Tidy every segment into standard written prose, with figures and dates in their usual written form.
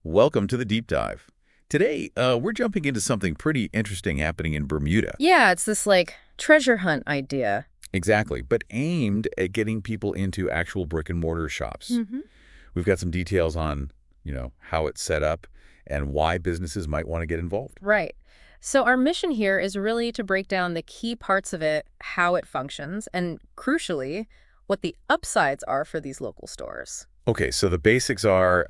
Welcome to the deep dive. Today, we're jumping into something pretty interesting happening in Bermuda. Yeah, it's this like treasure hunt idea. Exactly, but aimed at getting people into actual brick and mortar shops. Hmm. We've got some details on, how it's set up and why businesses might want to get involved. Right. So our mission here is really to break down the key parts of it, how it functions, and crucially, what the upsides are for these local stores. Okay, so the basics are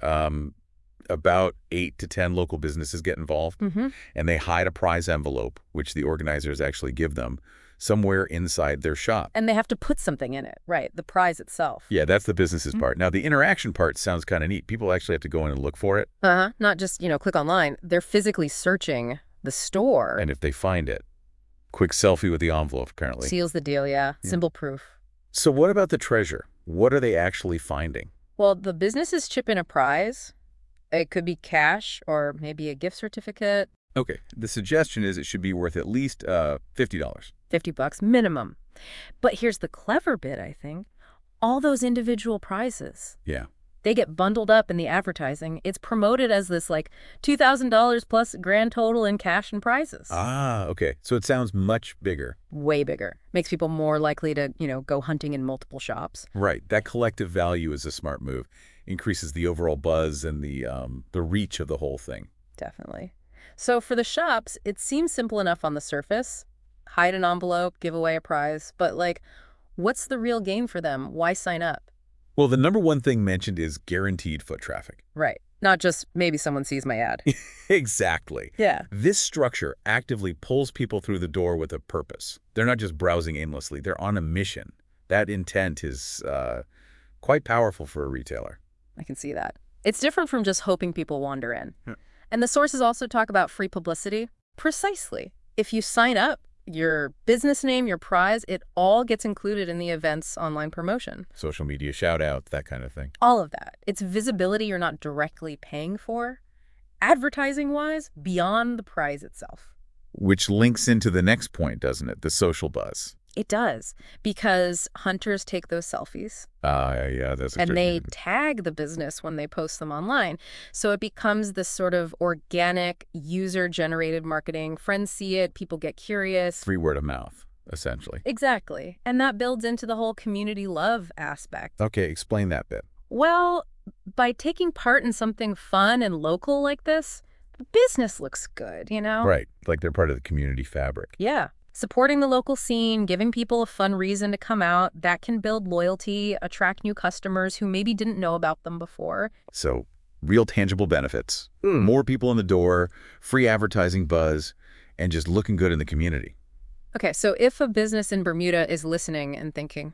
about 8 to 10 local businesses get involved, Hmm. and they hide a prize envelope, which the organizers actually give them, somewhere inside their shop. And they have to put something in it, right? The prize itself. Yeah, that's the business's Mhm. part. Now, the interaction part sounds kind of neat. People actually have to go in and look for it, Uh-huh. Not just, click online. They're physically searching the store. and if they find it, quick selfie with the envelope, apparently. Seals the deal, yeah. Yeah. Symbol proof. So what about the treasure? What are they actually finding? Well, the businesses chip in a prize. It could be cash or maybe a gift certificate. Okay, the suggestion is it should be worth at least $50. $50 minimum. But here's the clever bit, I think. All those individual prizes, Yeah. they get bundled up in the advertising. It's promoted as this like $2,000 plus grand total in cash and prizes. Ah, okay. So it sounds much bigger. Way bigger. Makes people more likely to, go hunting in multiple shops. Right. That collective value is a smart move. Increases the overall buzz and the reach of the whole thing. Definitely. So for the shops, it seems simple enough on the surface. Hide an envelope, give away a prize. But what's the real game for them? Why sign up? Well, the number one thing mentioned is guaranteed foot traffic. Right. Not just maybe someone sees my ad. Exactly. Yeah. This structure actively pulls people through the door with a purpose. They're not just browsing aimlessly. They're on a mission. That intent is quite powerful for a retailer. I can see that. It's different from just hoping people wander in. Yeah. And the sources also talk about free publicity. Precisely. If you sign up, your business name, your prize, it all gets included in the event's online promotion. Social media shout-outs, that kind of thing. All of that. It's visibility you're not directly paying for, advertising-wise, beyond the prize itself. Which links into the next point, doesn't it? The social buzz. It does, because hunters take those selfies. Yeah, that's a And tricky they one. tag the business when they post them online. So it becomes this sort of organic, user-generated marketing. Friends see it, people get curious. Free word of mouth, essentially. Exactly. And that builds into the whole community love aspect. Okay, explain that bit. Well, by taking part in something fun and local like this, the business looks good, Right, like they're part of the community fabric. Yeah. Supporting the local scene, giving people a fun reason to come out, that can build loyalty, attract new customers who maybe didn't know about them before. So, real tangible benefits. More people in the door, free advertising buzz, and just looking good in the community. Okay, so if a business in Bermuda is listening and thinking,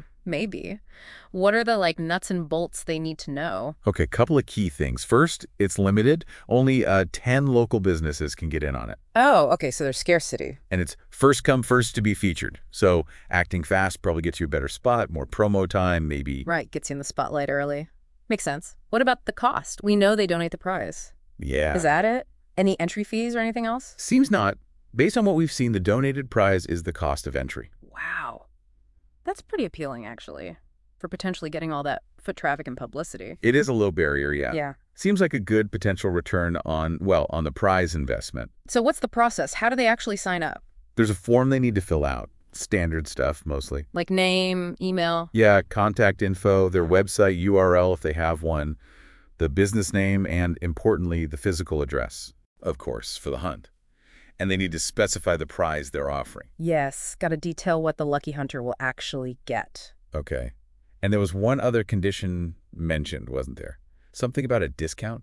maybe, what are the nuts and bolts they need to know? Okay, couple of key things. First, it's limited. Only 10 local businesses can get in on it. Oh, okay, so there's scarcity. And it's first come, first to be featured. So acting fast probably gets you a better spot, more promo time, maybe. Right, gets you in the spotlight early. Makes sense. What about the cost? We know they donate the prize. Yeah. Is that it? Any entry fees or anything else? Seems not. Based on what we've seen, the donated prize is the cost of entry. Wow. That's pretty appealing, actually, for potentially getting all that foot traffic and publicity. It is a low barrier, yeah. Yeah. Seems like a good potential return on the prize investment. So what's the process? How do they actually sign up? There's a form they need to fill out. Standard stuff, mostly. Like name, email? Yeah, contact info, their website URL if they have one, the business name, and importantly, the physical address, of course, for the hunt. And they need to specify the prize they're offering. Yes, got to detail what the lucky hunter will actually get. Okay. And there was one other condition mentioned, wasn't there? Something about a discount?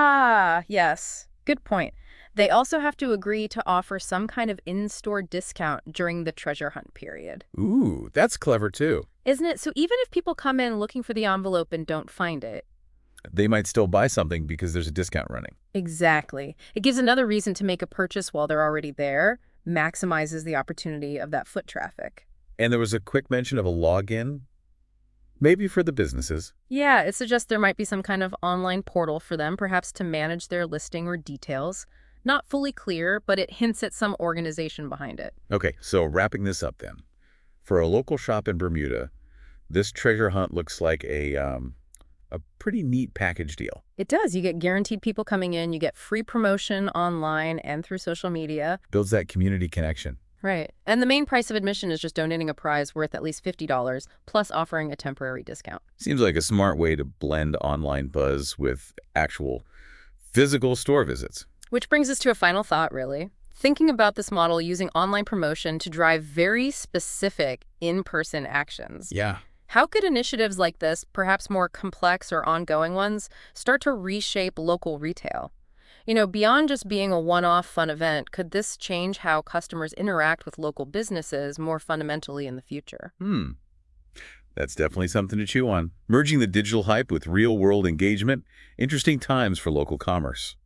Ah, yes. Good point. They also have to agree to offer some kind of in-store discount during the treasure hunt period. Ooh, that's clever too. Isn't it? So even if people come in looking for the envelope and don't find it. They might still buy something because there's a discount running. Exactly. It gives another reason to make a purchase while they're already there, maximizes the opportunity of that foot traffic. And there was a quick mention of a login, maybe for the businesses. Yeah, it suggests there might be some kind of online portal for them, perhaps to manage their listing or details. Not fully clear, but it hints at some organization behind it. Okay, so wrapping this up then. For a local shop in Bermuda, this treasure hunt looks like A pretty neat package deal. It does. You get guaranteed people coming in, you get free promotion online and through social media. Builds that community connection. Right. And the main price of admission is just donating a prize worth at least $50, plus offering a temporary discount. Seems like a smart way to blend online buzz with actual physical store visits. Which brings us to a final thought, really. Thinking about this model using online promotion to drive very specific in-person actions. Yeah. How could initiatives like this, perhaps more complex or ongoing ones, start to reshape local retail? Beyond just being a one-off fun event, could this change how customers interact with local businesses more fundamentally in the future? That's definitely something to chew on. Merging the digital hype with real-world engagement, interesting times for local commerce.